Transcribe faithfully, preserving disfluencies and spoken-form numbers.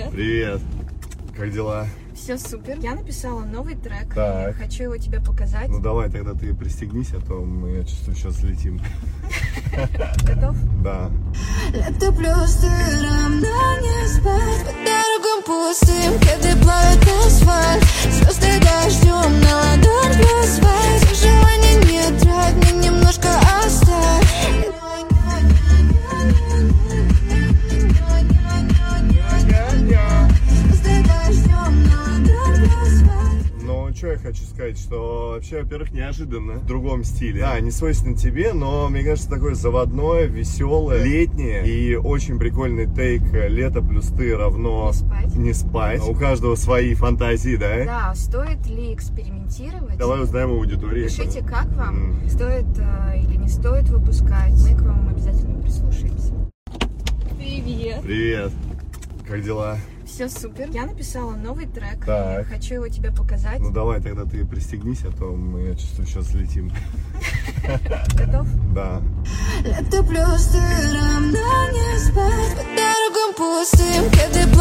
Привет. Привет. Как дела? Все супер. Я написала новый трек. Так. Хочу его тебе показать. Ну давай тогда ты пристегнись, а то мы, я чувствую, сейчас летим. Готов? Да. Лето плюс ты равно не спать. По дорогам пустым, кеды плавят асфальт. Звезды дождем на ладонь плюс вайс. Желания не трать, мне немножко оставь. Ну, что я хочу сказать, что вообще, во-первых, неожиданно, в другом стиле. Да, не свойственно тебе, но, мне кажется, такое заводное, веселое, летнее и очень прикольный тейк «Лето плюс ты равно Не спать. не спать». У каждого свои фантазии, да? Да, стоит ли экспериментировать? Давай узнаем у аудитории. Пишите, как вам, М. стоит э, или не стоит выпускать. Мы к вам обязательно прислушаемся. Привет. Привет. Как дела? Все супер. Я написала новый трек. Так. Хочу его тебе показать. Ну давай тогда ты пристегнись, а то мы, я чувствую, сейчас летим. Готов? Да. Лето плюс ты равно не спать. По дорогам пустым, кеды